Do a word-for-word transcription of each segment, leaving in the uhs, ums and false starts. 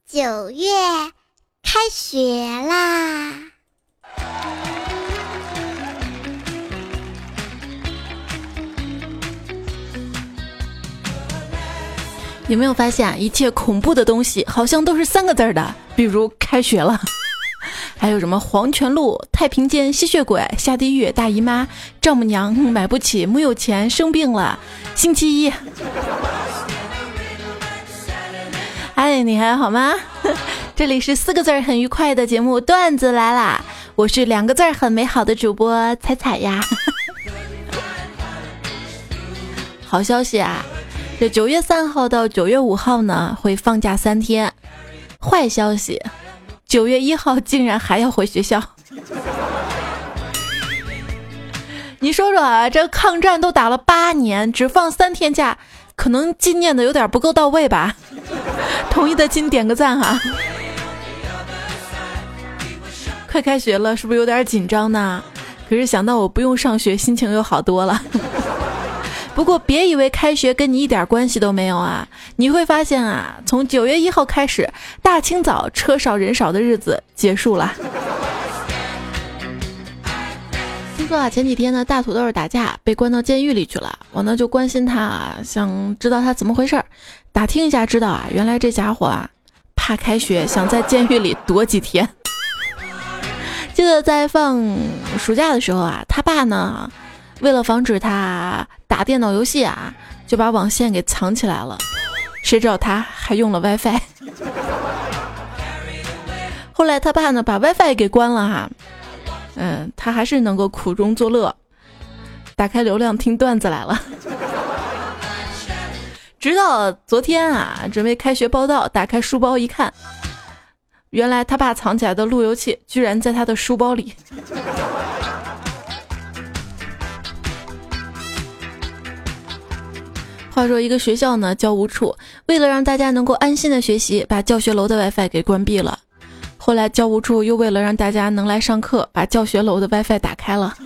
九月开学啦！ 有没有发现，一切恐怖的东西好像都是三个字的？比如开学了，还有什么黄泉路、太平间、吸血鬼、下地狱、大姨妈、丈母娘、买不起、木有钱、生病了、星期一。哎，你还好吗？这里是四个字儿很愉快的节目段子来啦，我是两个字儿很美好的主播彩彩呀。好消息啊，这九月三号到九月五号呢会放假三天。坏消息，九月一号竟然还要回学校。你说说啊，这抗战都打了八年，只放三天假，可能纪念的有点不够到位吧？同意的请点个赞哈。快开学了，是不是有点紧张呢？可是想到我不用上学，心情又好多了。不过别以为开学跟你一点关系都没有啊！你会发现啊，从九月一号开始，大清早车少人少的日子结束了。听说啊，前几天呢，大土豆打架被关到监狱里去了，我呢就关心他，想知道他怎么回事儿。打听一下知道啊，原来这家伙啊，怕开学，想在监狱里躲几天。记得在放暑假的时候啊，他爸呢，为了防止他打电脑游戏啊，就把网线给藏起来了。谁知道他还用了 WiFi。后来他爸呢把 WiFi 给关了哈，嗯，他还是能够苦中作乐，打开流量听段子来了。直到昨天啊，准备开学报到，打开书包一看，原来他爸藏起来的路由器居然在他的书包里。话说一个学校呢，教务处为了让大家能够安心的学习，把教学楼的 WiFi 给关闭了。后来教务处又为了让大家能来上课，把教学楼的 WiFi 打开了。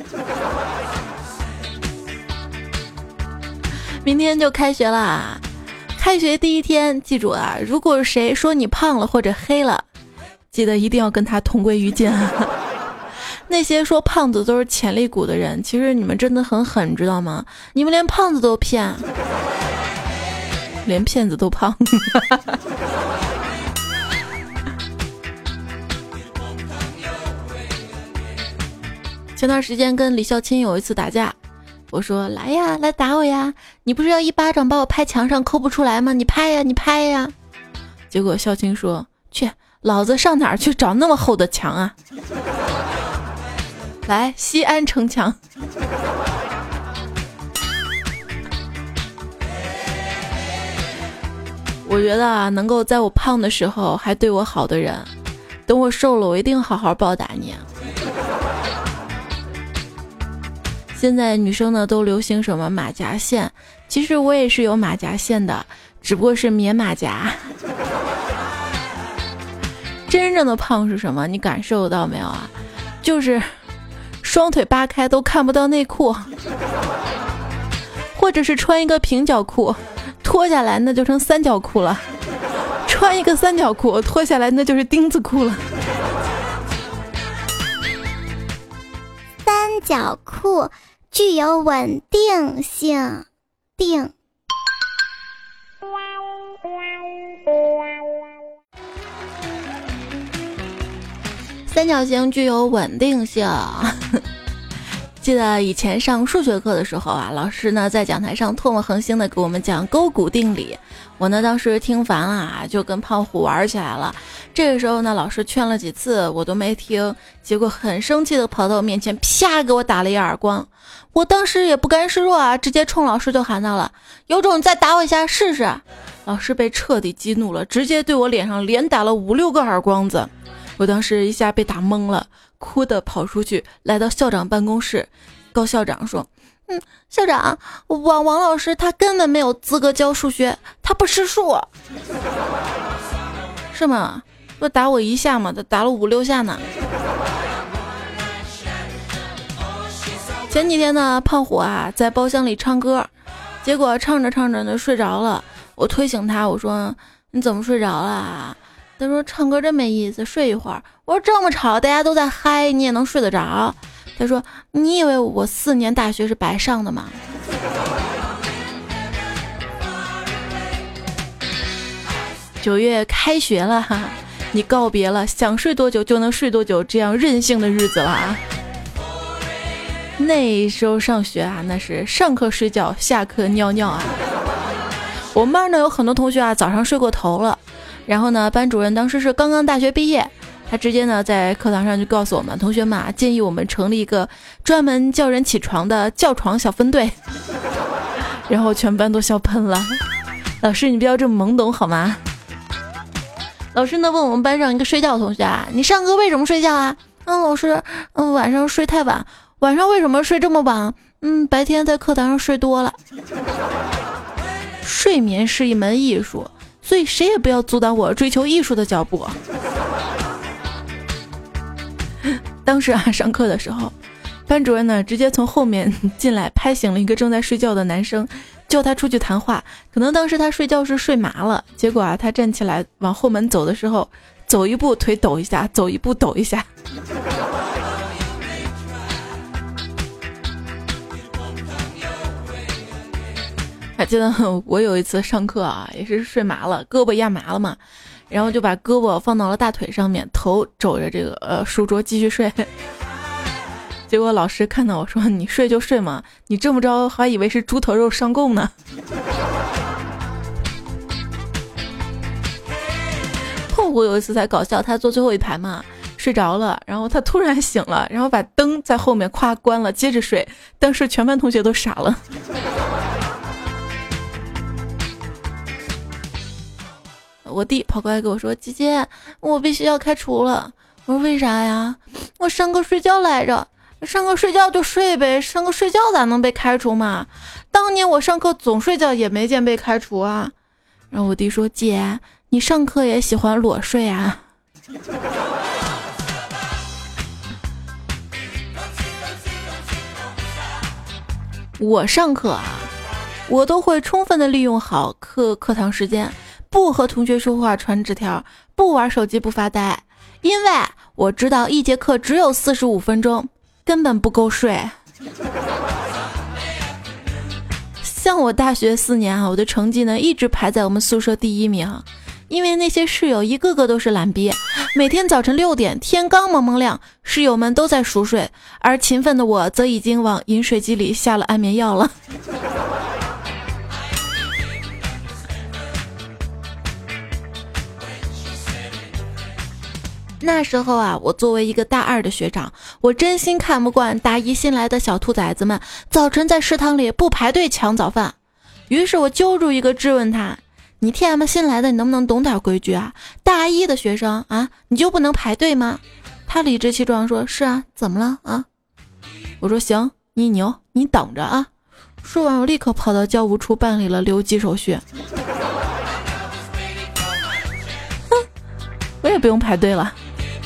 明天就开学了，开学第一天，记住啊，如果谁说你胖了或者黑了，记得一定要跟他同归于尽。那些说胖子都是潜力股的人，其实你们真的很狠，知道吗？你们连胖子都骗，连骗子都胖。前段时间跟李孝钦有一次打架，我说来呀，来打我呀！你不是要一巴掌把我拍墙上抠不出来吗？你拍呀，你拍呀！结果孝钦说：去，老子上哪儿去找那么厚的墙啊？来，西安城墙。我觉得啊，能够在我胖的时候还对我好的人，等我瘦了，我一定好好报答你。现在女生呢都流行什么马甲线，其实我也是有马甲线的，只不过是棉马甲。真正的胖是什么？你感受到没有啊？就是双腿扒开都看不到内裤，或者是穿一个平角裤，脱下来那就成三角裤了；穿一个三角裤，脱下来那就是钉子裤了。 三角裤具有稳定性，定。 三角形具有稳定性。记得以前上数学课的时候啊，老师呢在讲台上唾沫横星的给我们讲勾股定理，我呢当时听烦了啊，就跟胖虎玩起来了。这个时候呢，老师劝了几次我都没听，结果很生气的跑到我面前，啪给我打了一耳光。我当时也不甘示弱啊，直接冲老师就喊到了：有种你再打我一下试试！老师被彻底激怒了，直接对我脸上连打了五六个耳光子。我当时一下被打懵了，哭的跑出去，来到校长办公室。高校长说：嗯，校长，王王老师他根本没有资格教数学，他不识数。是吗？不打我一下吗？他打了五六下呢。前几天呢，胖虎啊在包厢里唱歌，结果唱着唱着呢睡着了。我推醒他，我说你怎么睡着了？ 他说唱歌真没意思，睡一会儿。我说这么吵，大家都在嗨，你也能睡得着？他说你以为我四年大学是白上的吗？九月开学了哈，你告别了想睡多久就能睡多久这样任性的日子了啊。那时候上学啊，那是上课睡觉，下课尿尿啊。我们班呢有很多同学啊，早上睡过头了，然后呢，班主任当时是刚刚大学毕业，他直接呢在课堂上就告诉我们同学们啊，建议我们成立一个专门叫人起床的叫床小分队。然后全班都笑喷了。老师，你不要这么懵懂好吗？老师呢问我们班上一个睡觉的同学啊，你上课为什么睡觉啊？嗯，老师，嗯，晚上睡太晚。晚上为什么睡这么晚？嗯，白天在课堂上睡多了。睡眠是一门艺术，所以谁也不要阻挡我追求艺术的脚步。当时啊，上课的时候，班主任呢直接从后面进来拍醒了一个正在睡觉的男生，叫他出去谈话。可能当时他睡觉是睡麻了，结果啊，他站起来往后门走的时候，走一步腿抖一下，走一步抖一下。还记得我有一次上课啊，也是睡麻了，胳膊压麻了嘛，然后就把胳膊放到了大腿上面，头肘着这个呃书桌继续睡。结果老师看到我说：“你睡就睡嘛，你这么着还以为是猪头肉上供呢。”后我有一次才搞笑，他坐最后一排嘛，睡着了，然后他突然醒了，然后把灯在后面咵关了，接着睡，当时全班同学都傻了。我弟跑过来跟我说：“姐姐，我被学校开除了。”我说：“为啥呀？我上课睡觉来着。”上课睡觉就睡呗，上课睡觉咋能被开除嘛？当年我上课总睡觉也没见被开除啊。然后我弟说：“姐，你上课也喜欢裸睡啊？”我上课啊，我都会充分的利用好课课堂时间，不和同学说话传纸条，不玩手机不发呆，因为我知道一节课只有四十五分钟，根本不够睡。像我大学四年啊，我的成绩呢一直排在我们宿舍第一名，因为那些室友一个个都是懒逼，每天早晨六点天刚蒙蒙亮，室友们都在熟睡，而勤奋的我则已经往饮水机里下了安眠药了。那时候啊，我作为一个大二的学长，我真心看不惯大一新来的小兔崽子们早晨在食堂里不排队抢早饭。于是我揪住一个质问他：“你 T M 新来的，你能不能懂点规矩啊？大一的学生啊，你就不能排队吗？”他理直气壮说：“是啊，怎么了啊？”我说：“行，你牛，你等着啊。”说完我立刻跑到教务处办理了留级手续。我也不用排队了。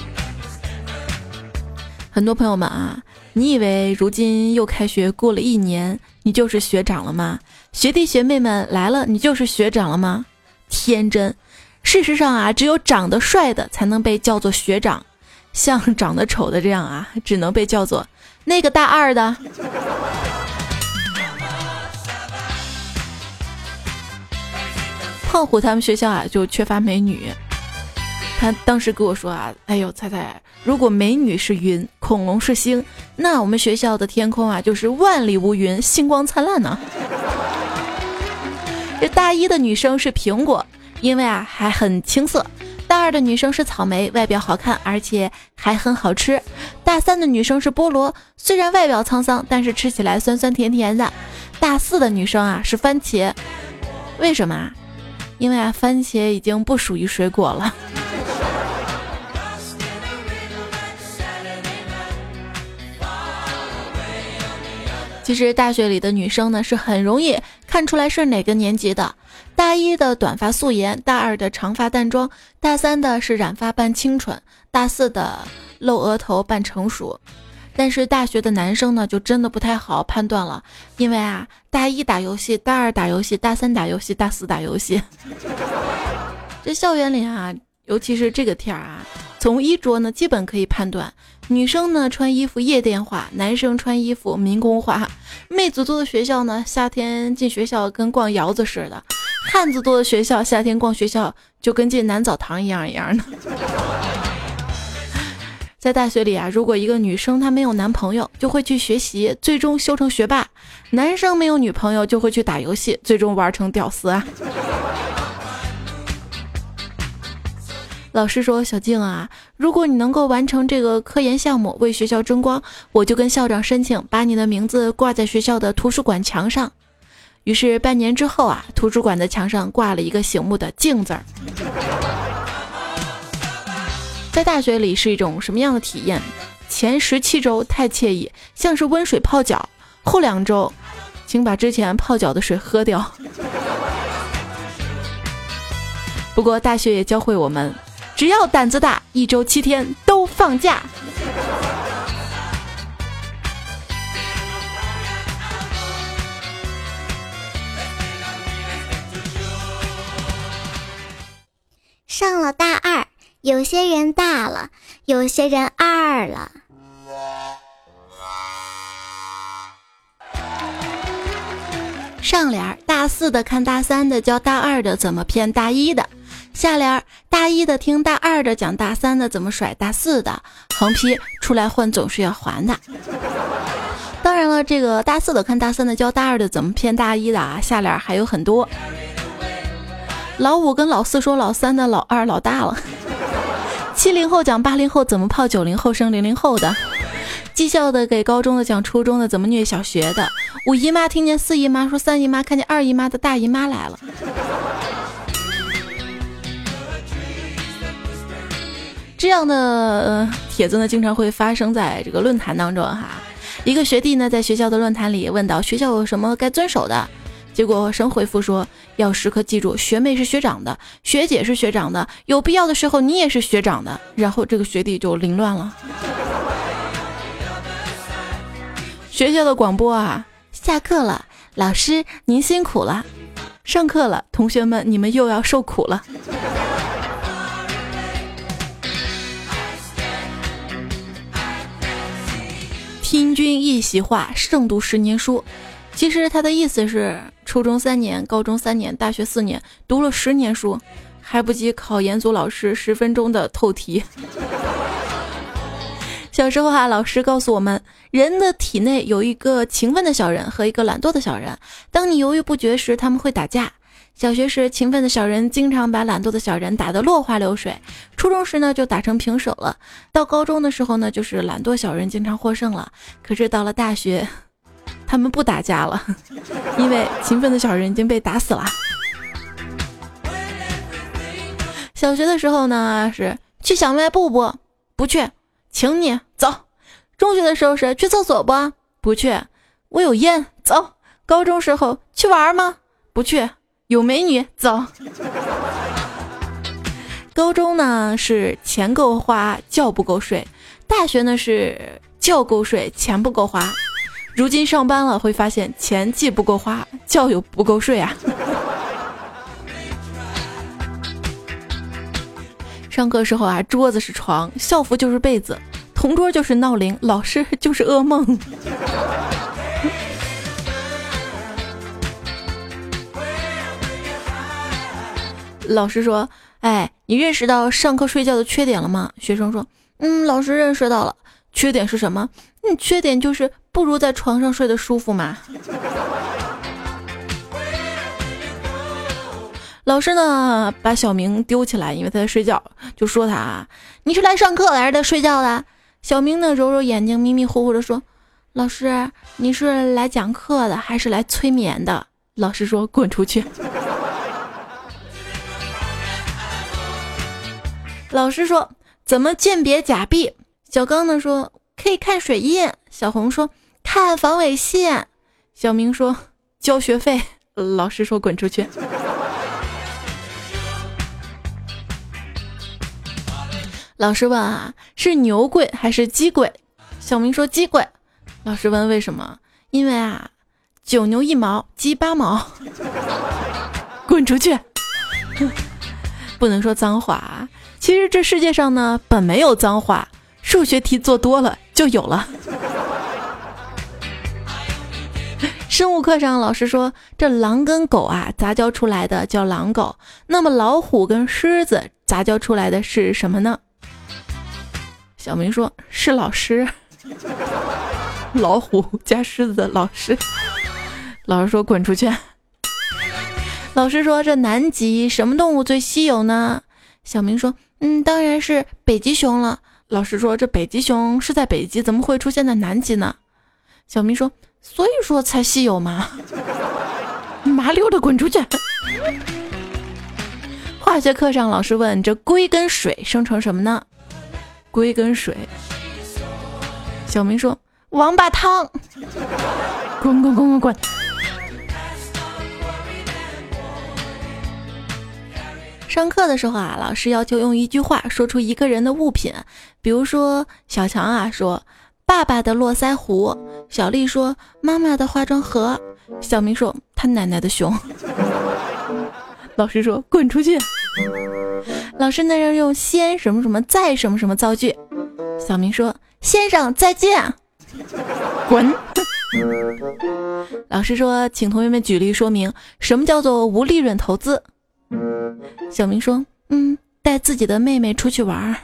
很多朋友们啊，你以为如今又开学过了一年，你就是学长了吗？学弟学妹们来了，你就是学长了吗？天真！事实上啊，只有长得帅的才能被叫做学长，像长得丑的这样啊，只能被叫做那个大二的。胖虎他们学校啊，就缺乏美女。他当时跟我说啊，哎呦，彩彩，如果美女是云，恐龙是星，那我们学校的天空啊，就是万里无云，星光灿烂呢。这大一的女生是苹果，因为啊还很青涩；大二的女生是草莓，外表好看，而且还很好吃；大三的女生是菠萝，虽然外表沧桑，但是吃起来酸酸甜甜的；大四的女生啊是番茄，为什么啊？因为啊番茄已经不属于水果了。其实大学里的女生呢是很容易看出来是哪个年级的，大一的短发素颜，大二的长发淡妆，大三的是染发扮清纯，大四的露额头扮成熟。但是大学的男生呢就真的不太好判断了，因为啊大一打游戏，大二打游戏，大三打游戏，大四打游戏。这校园里啊尤其是这个天儿啊，从衣着呢基本可以判断，女生呢穿衣服夜店化，男生穿衣服民工化。妹子多的学校呢，夏天进学校跟逛窑子似的；汉子多的学校，夏天逛学校就跟进男澡堂一样一样的。在大学里啊，如果一个女生她没有男朋友，就会去学习，最终修成学霸；男生没有女朋友，就会去打游戏，最终玩成屌丝啊。老师说，小静啊，如果你能够完成这个科研项目，为学校争光，我就跟校长申请把你的名字挂在学校的图书馆墙上。于是半年之后啊，图书馆的墙上挂了一个醒目的静字儿。在大学里是一种什么样的体验？前十七周太惬意，像是温水泡脚，后两周请把之前泡脚的水喝掉。不过大学也教会我们，只要胆子大，一周七天都放假。 上了大二，有些人大了，有些人二了。 上联大四的看大三的教大二的怎么骗大一的，下联大一的听大二的讲大三的怎么甩大四的，横批出来混总是要还的。当然了，这个大四的看大三的教大二的怎么骗大一的啊，下联还有很多。老五跟老四说老三的老二老大了，七零后讲八零后怎么泡九零后生零零后的，技校的给高中的讲初中的怎么虐小学的，五姨妈听见四姨妈说三姨妈看见二姨妈的大姨妈来了。这样的呃帖子呢，经常会发生在这个论坛当中哈。一个学弟呢，在学校的论坛里问到学校有什么该遵守的，结果神回复说，要时刻记住学妹是学长的，学姐是学长的，有必要的时候你也是学长的。然后这个学弟就凌乱了。学校的广播啊，下课了，老师您辛苦了；上课了，同学们你们又要受苦了。听君一席话，胜读十年书。其实他的意思是，初中三年，高中三年，大学四年，读了十年书，还不及考研组老师十分钟的透题。小时候啊，老师告诉我们，人的体内有一个勤奋的小人和一个懒惰的小人，当你犹豫不决时，他们会打架。小学时，勤奋的小人经常把懒惰的小人打得落花流水，初中时呢就打成平手了，到高中的时候呢，就是懒惰小人经常获胜了。可是到了大学，他们不打架了，因为勤奋的小人已经被打死了。小学的时候呢，是去小卖部不？不去，请你走。中学的时候是去厕所不？不去，我有烟，走。高中时候去玩吗？不去，有美女，走。高中呢是钱够花，觉不够睡；大学呢是觉够睡，钱不够花。如今上班了，会发现钱既不够花，觉又不够睡啊。上课时候啊，桌子是床，校服就是被子，同桌就是闹铃，老师就是噩梦。老师说，哎，你认识到上课睡觉的缺点了吗？学生说，嗯，老师认识到了。缺点是什么？嗯，缺点就是不如在床上睡得舒服嘛。老师呢，把小明丢起来，因为他在睡觉，就说他啊，你是来上课还是来睡觉的？小明呢，揉揉眼睛，迷迷糊糊的说，老师，你是来讲课的还是来催眠的？老师说，滚出去。老师说，怎么鉴别假币？小刚呢说，可以看水印。小红说，看防伪信。小明说，交学费。老师说，滚出去。老师问啊，是牛贵还是鸡贵？小明说鸡贵。老师问为什么？因为啊，九牛一毛，鸡八毛。滚出去。 不能说脏话。其实这世界上呢，本没有脏话，数学题做多了就有了。生物课上老师说，这狼跟狗啊杂交出来的叫狼狗，那么老虎跟狮子杂交出来的是什么呢？小明说是老师。老虎加狮子的老师。老师说滚出去。老师说这南极什么动物最稀有呢？小明说嗯，当然是北极熊了。老师说这北极熊是在北极，怎么会出现在南极呢？小明说所以说才稀有嘛。麻溜的滚出去。化学课上老师问这硅跟水生成什么呢？硅跟水。小明说王八汤。滚滚滚滚滚。上课的时候啊，老师要求用一句话说出一个人的物品，比如说小强啊说爸爸的络腮胡，小丽说妈妈的化妆盒，小明说他奶奶的熊。老师说滚出去。老师那要用先什么什么再什么什么造句，小明说先生再见。滚。老师说请同学们举例说明什么叫做无利润投资。小明说嗯，带自己的妹妹出去玩。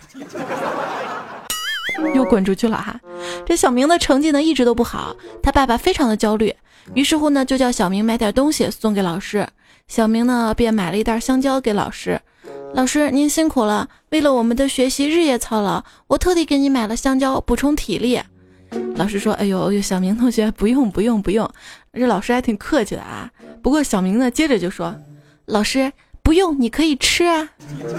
又滚出去了哈。这小明的成绩呢一直都不好，他爸爸非常的焦虑，于是乎呢就叫小明买点东西送给老师。小明呢便买了一袋香蕉给老师。老师您辛苦了，为了我们的学习日夜操劳，我特地给你买了香蕉补充体力。老师说哎呦哎呦，小明同学不用不用不用。这老师还挺客气的啊。不过小明呢接着就说老师不用你可以吃啊。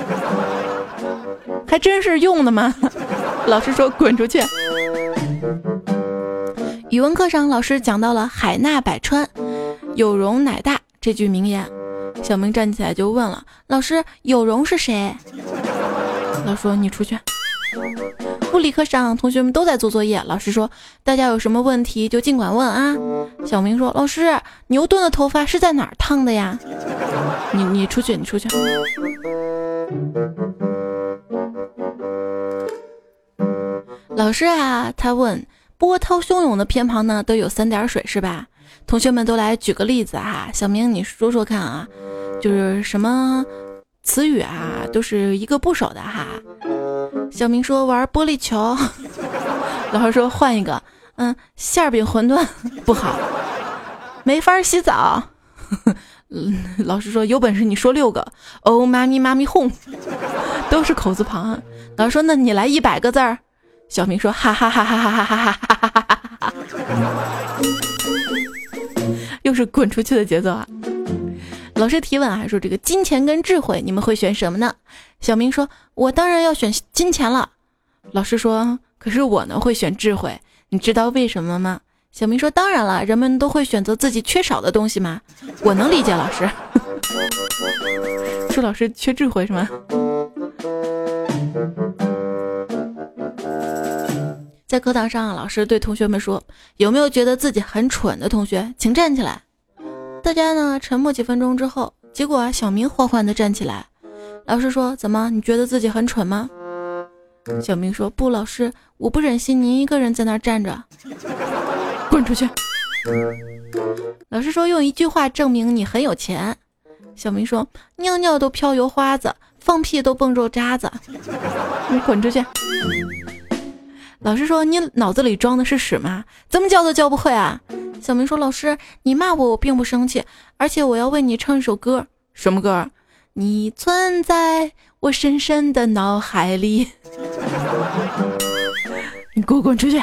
还真是用的吗？老师说滚出去。语文课上老师讲到了海纳百川，有容乃大这句名言。小明站起来就问了老师有容是谁？老师说你出去。物理课上同学们都在做作业，老师说大家有什么问题就尽管问啊。小明说老师牛顿的头发是在哪儿烫的呀？你你出去你出去。老师啊他问波涛汹涌的偏旁呢都有三点水是吧？同学们都来举个例子啊，小明你说说看啊，就是什么词语啊都是一个部首的哈。小明说玩玻璃球。老师说换一个，嗯，馅饼馄饨不好，没法洗澡。老师说有本事你说六个，哦妈咪妈咪哄，都是口字旁。老师说那你来一百个字儿。小明说哈哈哈哈哈哈哈哈哈哈哈哈。又是滚出去的节奏啊。老师提问啊，说这个金钱跟智慧你们会选什么呢？小明说我当然要选金钱了。老师说可是我呢会选智慧，你知道为什么吗？小明说当然了，人们都会选择自己缺少的东西嘛。我能理解老师。说老师缺智慧是吗？在课堂上老师对同学们说有没有觉得自己很蠢的同学请站起来。大家呢沉默几分钟之后，结果啊小明缓缓地站起来。老师说怎么你觉得自己很蠢吗？小明说不，老师我不忍心您一个人在那儿站着。滚出去。老师说用一句话证明你很有钱。小明说尿尿都飘油花子，放屁都蹦肉渣子。你滚出去。老师说你脑子里装的是屎吗？怎么教都教不会啊。小明说老师你骂我我并不生气，而且我要为你唱一首歌。什么歌？你存在我深深的脑海里。你给我滚出去。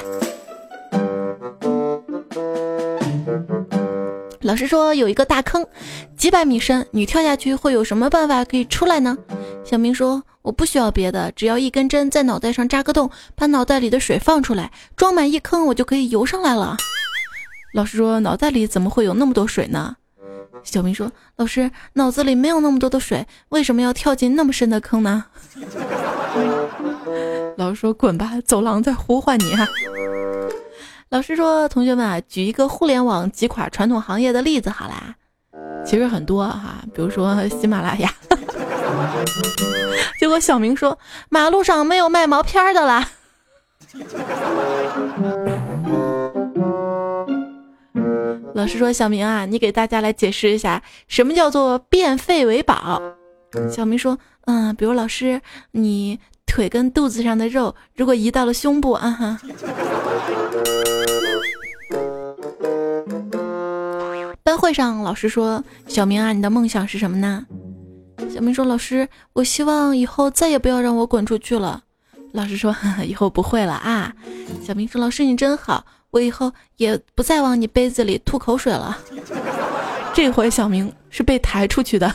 老师说有一个大坑几百米深，你跳下去会有什么办法可以出来呢？小明说我不需要别的，只要一根针在脑袋上扎个洞，把脑袋里的水放出来，装满一坑我就可以游上来了。老师说脑袋里怎么会有那么多水呢？小明说老师脑子里没有那么多的水，为什么要跳进那么深的坑呢？老师说滚吧，走廊在呼唤你啊。老师说同学们啊，举一个互联网击垮传统行业的例子好啦。其实很多哈，比如说喜马拉雅。 结果小明说马路上没有卖毛片的啦。老师说小明啊，你给大家来解释一下什么叫做变废为宝。小明说嗯，比如老师你腿跟肚子上的肉如果移到了胸部啊哈。班会上老师说小明啊，你的梦想是什么呢？小明说老师，我希望以后再也不要让我滚出去了。老师说呵呵以后不会了啊。小明说老师你真好，我以后也不再往你杯子里吐口水了。这回小明是被抬出去的。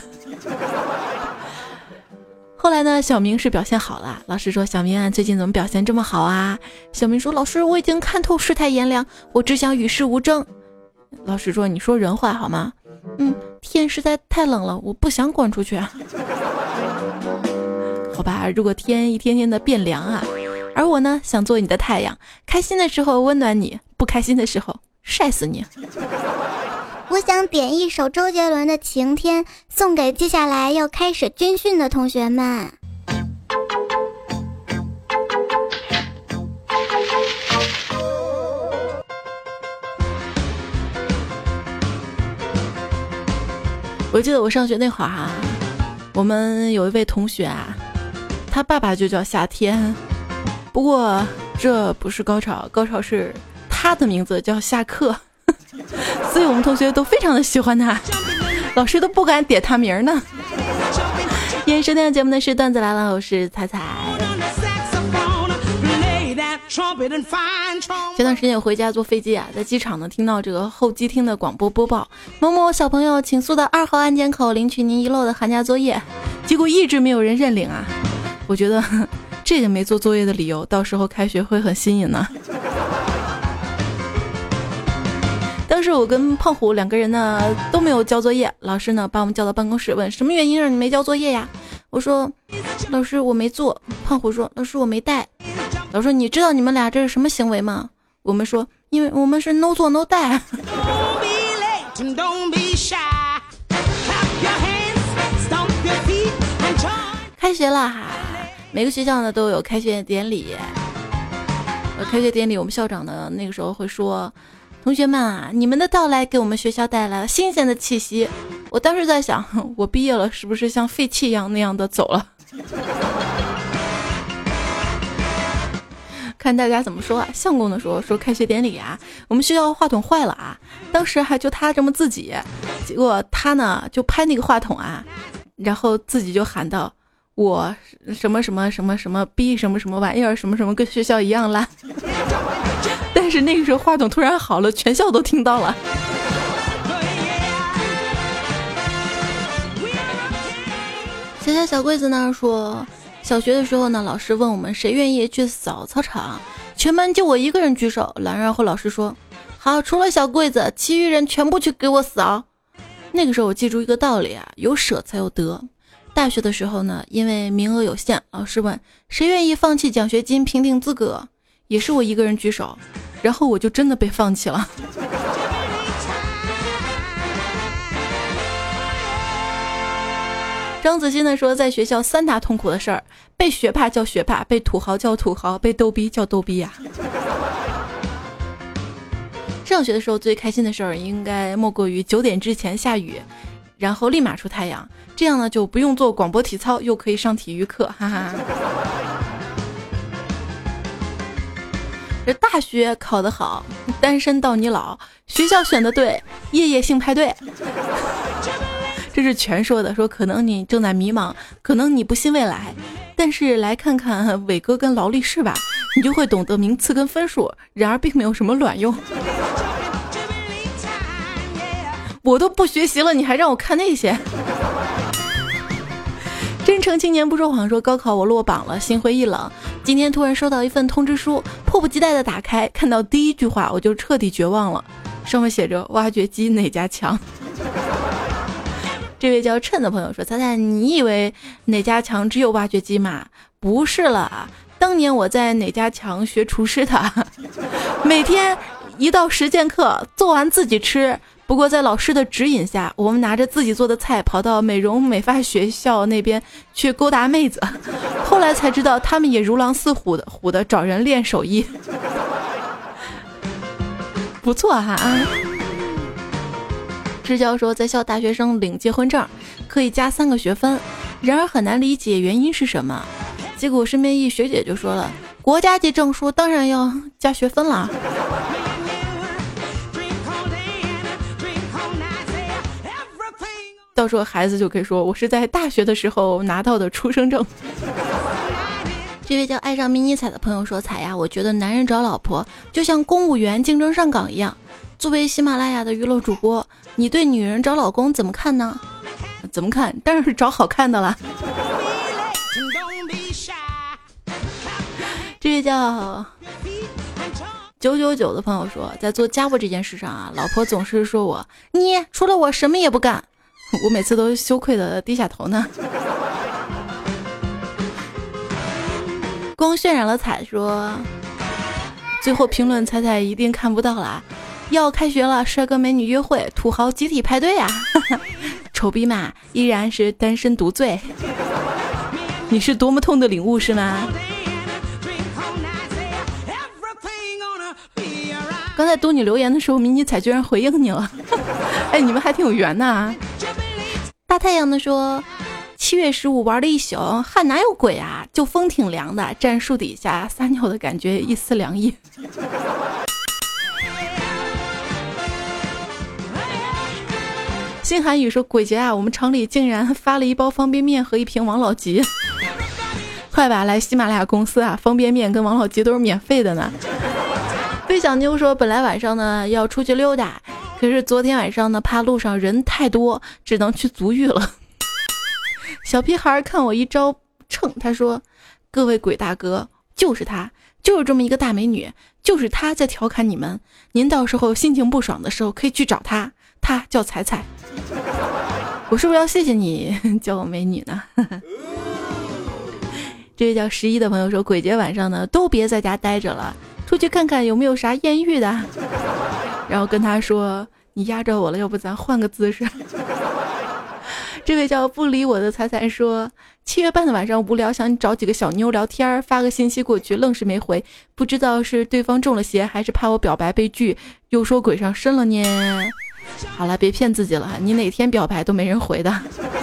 后来呢，小明是表现好了，老师说小明啊，最近怎么表现这么好啊？小明说老师，我已经看透世态炎凉，我只想与世无争。老师说你说人话好吗？嗯，天实在太冷了，我不想滚出去。好吧，如果天一天天的变凉啊，而我呢想做你的太阳，开心的时候温暖你，不开心的时候晒死你。 我想点一首周杰伦的《晴天》，送给接下来要开始军训的同学们。 我记得我上学那会儿啊，我们有一位同学啊，他爸爸就叫夏天，不过这不是高潮，高潮是他的名字叫夏克，所以我们同学都非常的喜欢他，老师都不敢点他名呢。今天收听的节目呢是段子来了，我是彩彩。前段时间我回家坐飞机啊，在机场呢听到这个候机厅的广播播报，某某小朋友请速到二号安检口领取您遗漏的寒假作业，结果一直没有人认领啊。我觉得这个没做作业的理由到时候开学会很新颖呢。当时我跟胖虎两个人呢都没有交作业，老师呢把我们叫到办公室问什么原因让你没交作业呀？我说老师我没做。胖虎说老师我没带。老师说你知道你们俩这是什么行为吗？我们说因为我们是 no 做 no 带。开学了哈，每个学校呢都有开学典礼。呃，开学典礼我们校长呢那个时候会说，同学们啊，你们的到来给我们学校带来了新鲜的气息。我当时在想，我毕业了是不是像废气一样那样的走了？看大家怎么说啊。相公的说说开学典礼啊，我们学校话筒坏了啊，当时还就他这么自己，结果他呢就拍那个话筒啊，然后自己就喊道，我什么什么什么什么逼什么什么玩意儿什么什么跟学校一样烂。但是那个时候话筒突然好了，全校都听到了。小小小柜子呢说，小学的时候呢，老师问我们谁愿意去扫操场，全班就我一个人举手，然后老师说好，除了小柜子，其余人全部去给我扫。那个时候我记住一个道理啊，有舍才有得。大学的时候呢，因为名额有限，老师问谁愿意放弃奖学金评定资格，也是我一个人举手，然后我就真的被放弃了。张子欣呢说，在学校三大痛苦的事儿，被学霸叫学霸，被土豪叫土豪，被逗逼叫逗逼呀、啊。上学的时候最开心的事儿，应该莫过于九点之前下雨，然后立马出太阳，这样呢就不用做广播体操，又可以上体育课，哈哈。这大学考得好，单身到你老，学校选的对，夜夜性派对。这是全说的，说可能你正在迷茫，可能你不信未来，但是来看看伟哥跟劳力士吧，你就会懂得名次跟分数，然而并没有什么卵用。我都不学习了，你还让我看那些。真诚青年不说谎说，高考我落榜了，心灰意冷。今天突然收到一份通知书，迫不及待的打开，看到第一句话我就彻底绝望了，上面写着挖掘机哪家强。这位叫趁的朋友说，猜猜你以为哪家强只有挖掘机吗？不是了，当年我在哪家强学厨师的，每天一到实践课做完自己吃， 不过在老师的指引下，我们拿着自己做的菜跑到美容美发学校那边去勾搭妹子，后来才知道他们也如狼似虎的虎的找人练手艺。不错哈啊！支教说在校大学生领结婚证可以加三个学分，然而很难理解原因是什么。结果身边一学姐就说了，国家级证书当然要加学分了。到时候孩子就可以说我是在大学的时候拿到的出生证。这位叫爱上迷你彩的朋友说，彩呀，我觉得男人找老婆就像公务员竞争上岗一样。作为喜马拉雅的娱乐主播，你对女人找老公怎么看呢？怎么看？当然是找好看的啦。这位叫九九九的朋友说，在做家务这件事上啊，老婆总是说我你除了我什么也不干，我每次都羞愧的低下头呢。光渲染了彩说，最后评论彩彩一定看不到啦，要开学了，帅哥美女约会，土豪集体派对啊。丑逼嘛依然是单身独醉。你是多么痛的领悟是吗？刚才读你留言的时候，迷你彩居然回应你了。哎，你们还挺有缘的啊。大太阳的说，七月十五玩了一宿，汗哪有鬼啊，就风挺凉的，站树底下撒尿的感觉一丝凉意。新韩语说，鬼节啊，我们厂里竟然发了一包方便面和一瓶王老吉。快吧，来喜马拉雅公司啊，方便面跟王老吉都是免费的呢。飞小妞说，本来晚上呢要出去溜达，可是昨天晚上呢怕路上人太多，只能去足浴了。小屁孩看我一招秤，他说，各位鬼大哥，就是他，就是这么一个大美女，就是他在调侃你们，您到时候心情不爽的时候可以去找他，他叫彩彩。我是不是要谢谢你叫我美女呢？这位叫十一的朋友说，鬼节晚上呢都别在家待着了，出去看看有没有啥艳遇的。然后跟他说，你压着我了，要不咱换个姿势。这位叫不理我的彩彩说，七月半的晚上无聊，想找几个小妞聊天，发个信息过去，愣是没回，不知道是对方中了邪，还是怕我表白被拒，又说鬼上身了呢。好了，别骗自己了，你哪天表白都没人回的。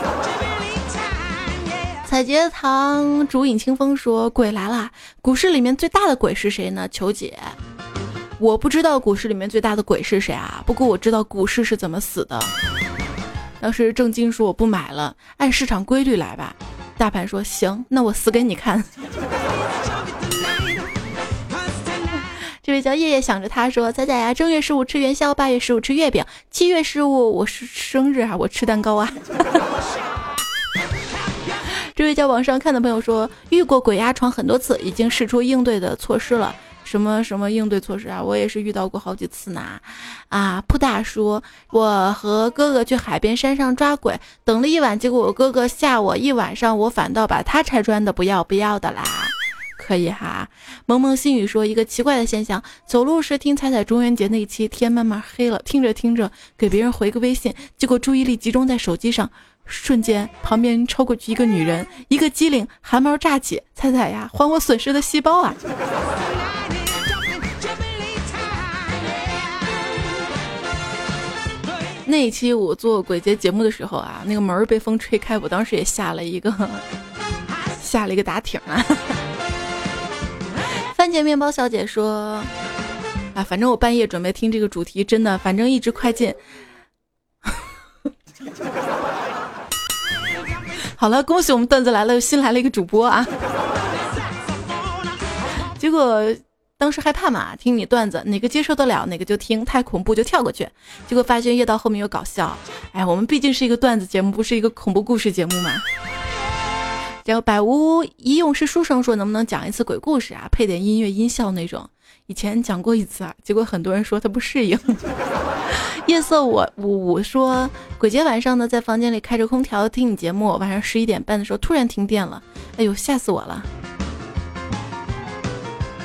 彩节堂竹影清风说，鬼来了，股市里面最大的鬼是谁呢？求解。我不知道股市里面最大的鬼是谁啊，不过我知道股市是怎么死的。当时郑金说我不买了，按市场规律来吧。大盘说行，那我死给你看。这位叫夜夜想着他说，彩彩呀，正月十五吃元宵，八月十五吃月饼，七月十五我是生日啊，我吃蛋糕啊。这位叫网上看的朋友说，遇过鬼压床很多次，已经试出应对的措施了。什么什么应对措施啊？我也是遇到过好几次呢。啊，扑大说，我和哥哥去海边山上抓鬼，等了一晚，结果我哥哥吓我一晚上，我反倒把他拆穿的不要不要的啦。可以哈。萌萌心语说，一个奇怪的现象，走路时听彩彩中元节那一期，天慢慢黑了，听着听着给别人回个微信，结果注意力集中在手机上，瞬间旁边超过去一个女人，一个机灵，汗毛炸起，彩彩呀，还我损失的细胞啊。那一期我做鬼节节目的时候啊，那个门被风吹开，我当时也吓了一个吓了一个打挺啊。番茄面包小姐说，啊，反正我半夜准备听这个主题，真的，反正一直快进。好了，恭喜我们段子来了，新来了一个主播啊。结果当时害怕嘛，听你段子哪个接受得了哪个就听，太恐怖就跳过去，结果发现越到后面越搞笑。哎，我们毕竟是一个段子节目，不是一个恐怖故事节目嘛。然后百无一用是书生说，能不能讲一次鬼故事啊，配点音乐音效那种。以前讲过一次啊，结果很多人说他不适应。夜色我五五说，鬼节晚上呢，在房间里开着空调听你节目，晚上十一点半的时候突然停电了，哎呦吓死我了。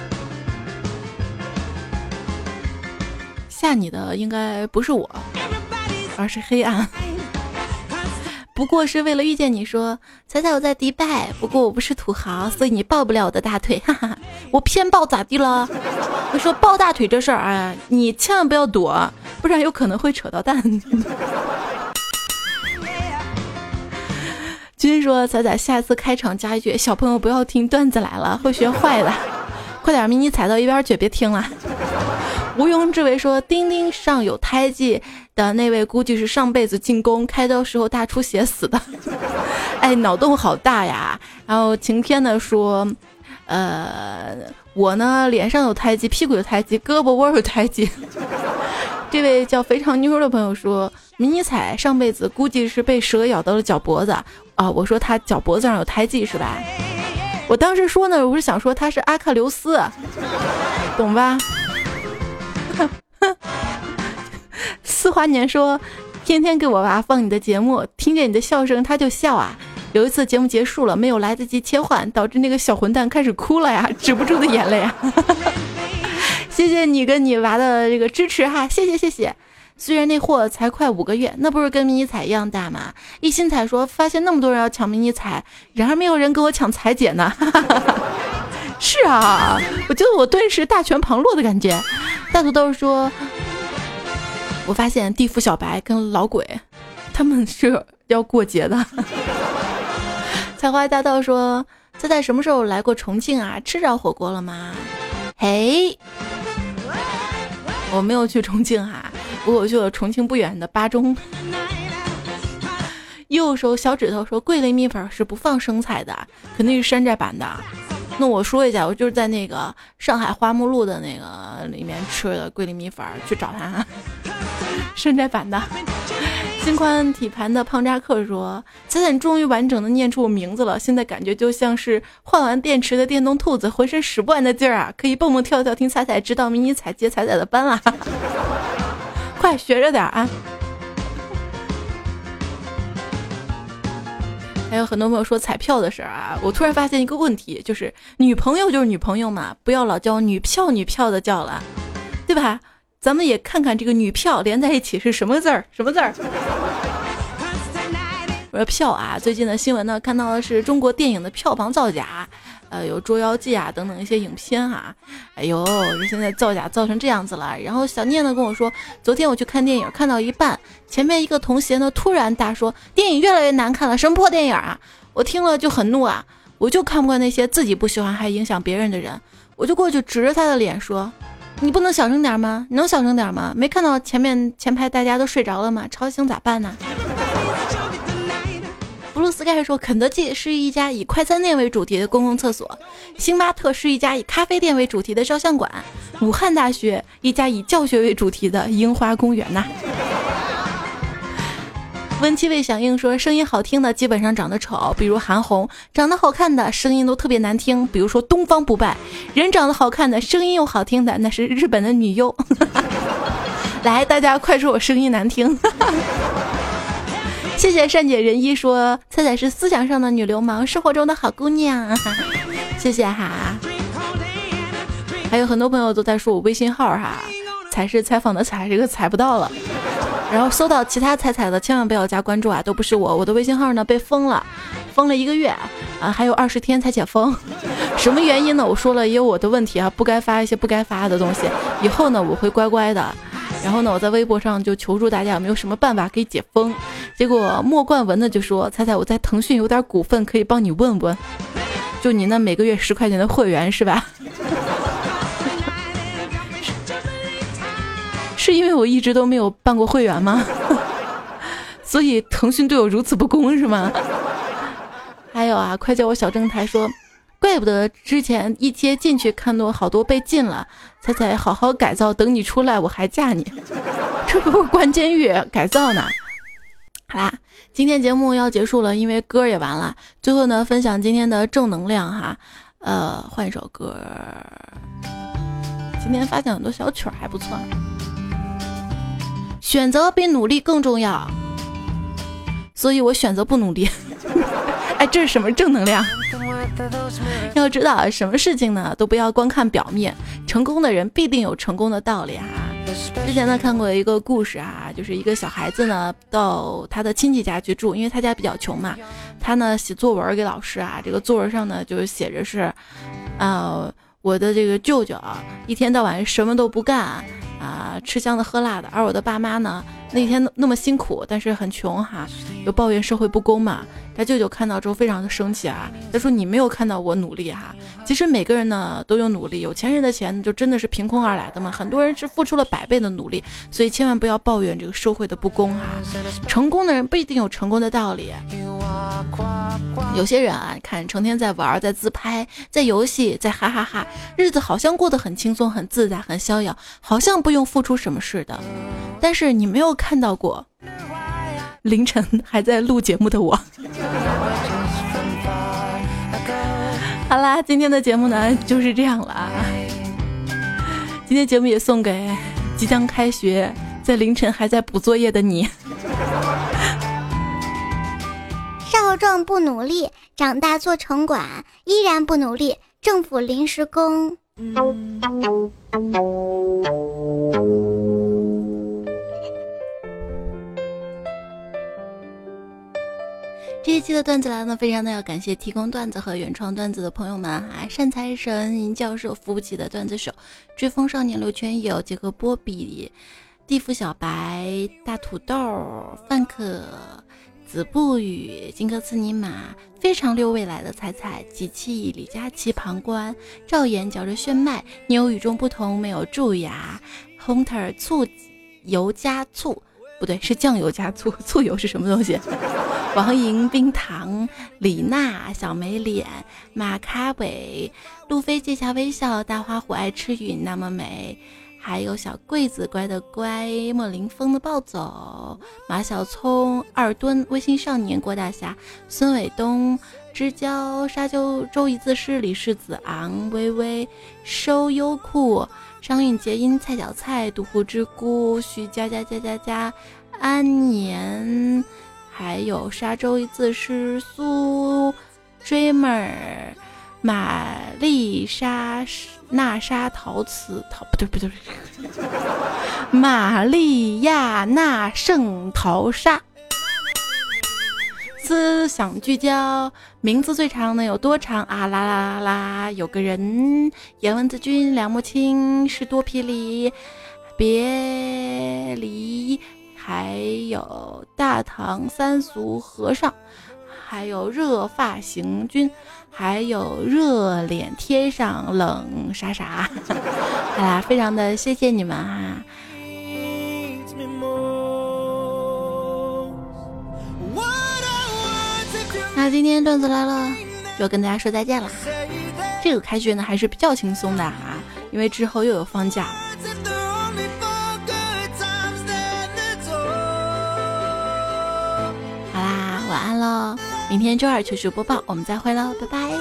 吓你的应该不是我， 而是黑暗。不过是为了遇见你，说猜猜我在迪拜，不过我不是土豪，所以你抱不了我的大腿，哈哈，我偏抱咋地了？我说抱大腿这事儿啊，你千万不要躲，不然有可能会扯到蛋。君说彩彩下次开场加一句，小朋友不要听，段子来了会学坏的，快点迷你踩到一边去，别听了。毋庸置疑说钉钉上有胎记的那位估计是上辈子进宫开刀时候大出血死的。哎，脑洞好大呀。然后晴天呢说呃我呢脸上有胎记，屁股有胎记，胳膊窝有胎记。这位叫肥肠妞的朋友说迷你彩上辈子估计是被蛇咬到了脚脖子啊，我说他脚脖子上有胎记是吧？我当时说呢，我是想说他是阿喀琉斯，懂吧？四华年说天天给我娃放你的节目，听见你的笑声他就笑啊。有一次节目结束了，没有来得及切换，导致那个小混蛋开始哭了呀，止不住的眼泪啊。谢谢你跟你娃的这个支持哈，谢谢谢谢。虽然那货才快五个月，那不是跟迷你彩一样大吗？一心彩说发现那么多人要抢迷你彩，然而没有人跟我抢彩姐呢。是啊，我觉得我顿时大权旁落的感觉。大土豆说我发现地府小白跟老鬼他们是要过节的。采花大道说猜猜什么时候来过重庆啊？吃着火锅了吗？嘿，我没有去重庆啊，不过我去了重庆不远的巴中。右手小指头说桂林米粉是不放生菜的，肯定是山寨版的。那我说一下，我就是在那个上海花木路的那个里面吃的桂林米粉，去找他。山寨版的。心宽体盘的胖扎克说猜猜终于完整的念出我名字了，现在感觉就像是换完电池的电动兔子，浑身使不完的劲儿啊，可以蹦蹦跳跳听彩彩知道迷你彩接彩彩的班啦。快学着点啊。还有很多朋友说彩票的事儿啊，我突然发现一个问题，就是女朋友就是女朋友嘛，不要老叫女票女票的叫了，对吧？咱们也看看这个女票连在一起是什么字儿，什么字儿？我说票啊，最近的新闻呢，看到的是中国电影的票房造假，呃，有《捉妖记》啊等等一些影片哈、啊。哎呦，这现在造假造成这样子了。然后小念呢跟我说，昨天我去看电影，看到一半，前面一个同学呢突然大说电影越来越难看了，什么破电影啊！我听了就很怒啊，我就看不惯那些自己不喜欢还影响别人的人，我就过去指着他的脸说。你不能小声点吗？你能小声点吗？没看到前面前排大家都睡着了吗？吵醒咋办呢？布鲁斯盖说，肯德基是一家以快餐店为主题的公共厕所，星巴克是一家以咖啡店为主题的照相馆，武汉大学一家以教学为主题的樱花公园呐、啊。温七未响应说，声音好听的基本上长得丑，比如韩红；长得好看的声音都特别难听，比如说东方不败。人长得好看的声音又好听的，那是日本的女优。来，大家快说我声音难听。谢谢善解人意说彩彩是思想上的女流氓，生活中的好姑娘。谢谢哈。还有很多朋友都在说我微信号哈，采是采访的采，这个采不到了。然后搜到其他彩彩的千万不要加关注啊，都不是我，我的微信号呢被封了，封了一个月啊，还有二十天才解封。什么原因呢？我说了也有我的问题啊，不该发一些不该发的东西，以后呢我会乖乖的。然后呢我在微博上就求助大家有没有什么办法可以解封，结果莫冠文的就说彩彩我在腾讯有点股份可以帮你问问，就你那每个月十块钱的会员是吧？是因为我一直都没有办过会员吗？所以腾讯对我如此不公是吗？还有啊，快叫我小正台说，怪不得之前一贴进去看到好多被禁了，彩彩好好改造，等你出来我还嫁你。这不是关监狱改造呢。好啦，今天节目要结束了，因为歌也完了。最后呢，分享今天的正能量哈，呃，换一首歌。今天发现很多小曲儿还不错。选择比努力更重要，所以我选择不努力。哎，这是什么正能量？要知道什么事情呢，都不要光看表面，成功的人必定有成功的道理哈。 之前呢看过一个故事啊，就是一个小孩子呢到他的亲戚家去住，因为他家比较穷嘛，他呢写作文给老师啊，这个作文上呢就是写着是，呃，我的这个舅舅啊，一天到晚什么都不干啊，吃香的喝辣的，而我的爸妈呢那天那么辛苦，但是很穷哈，有抱怨社会不公嘛。他舅舅看到之后非常的生气啊，他说你没有看到我努力哈，其实每个人呢都有努力，有钱人的钱就真的是凭空而来的嘛，很多人是付出了百倍的努力，所以千万不要抱怨这个社会的不公哈。成功的人不一定有成功的道理，有些人啊，看成天在玩，在自拍，在游戏，在哈哈哈，日子好像过得很轻松、很自在、很逍遥，好像不用付出什么似的。但是你没有看到过凌晨还在录节目的我。好啦，今天的节目呢就是这样了啊。今天节目也送给即将开学，在凌晨还在补作业的你。 少壮不努力，长大做城管；依然不努力，政府临时工。 这一期的段子来呢，非常的要感谢提供段子和原创段子的朋友们啊，善财神、银教授、扶不起的段子手、追风少年刘全友、杰克波比、地府小白、大土豆、范可、子不语、金克斯尼玛、非常溜未来的彩彩、机器、李佳琦、旁观、赵岩嚼着炫迈、妞与众不同没有蛀牙、Hunter 醋油加醋。不对，是酱油加醋，醋油是什么东西？王莹、冰糖、李娜、小梅脸、马卡伟、路飞借下微笑、大花虎爱吃云那么美，还有小桂子乖的乖、莫林峰的暴走、马小聪、二吨、微信少年、郭大侠、孙伟东、知交、沙丘、周一字诗、李世子昂、微微、收优酷、商运结音、蔡小菜、独湖之姑、徐佳佳佳佳佳、安年，还有沙洲一字诗、苏 dreamer、玛丽莎娜莎陶瓷陶不对不对不对，玛丽亚娜圣淘沙。思想聚焦，名字最长能有多长啊啦啦啦啦！有个人，颜文子君、梁木青、士多霹雳、别离，还有大唐三俗和尚，还有热发行军，还有热脸贴上冷傻傻。好啦，非常的谢谢你们哈。那今天段子来了，就跟大家说再见了。这个开学呢还是比较轻松的啊，因为之后又有放假了。好啦，晚安喽！明天周二糗事播报，我们再会喽，拜拜。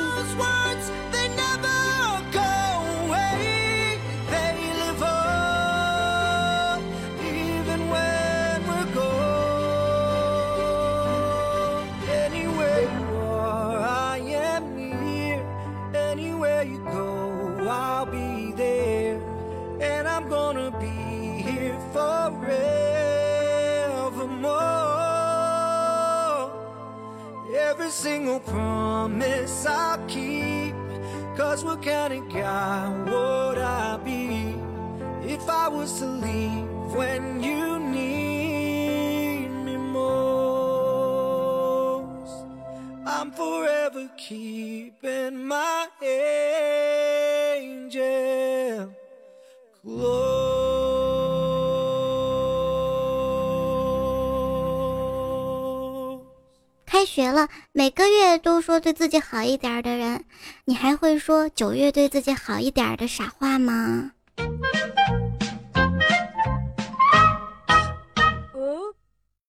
Every single promise I'll keep, 'cause what kind of guy would I be if I was to leave when you need me most? I'm forever keeping my angel close. 开学了，每个月都说对自己好一点的人，你还会说九月对自己好一点的傻话吗？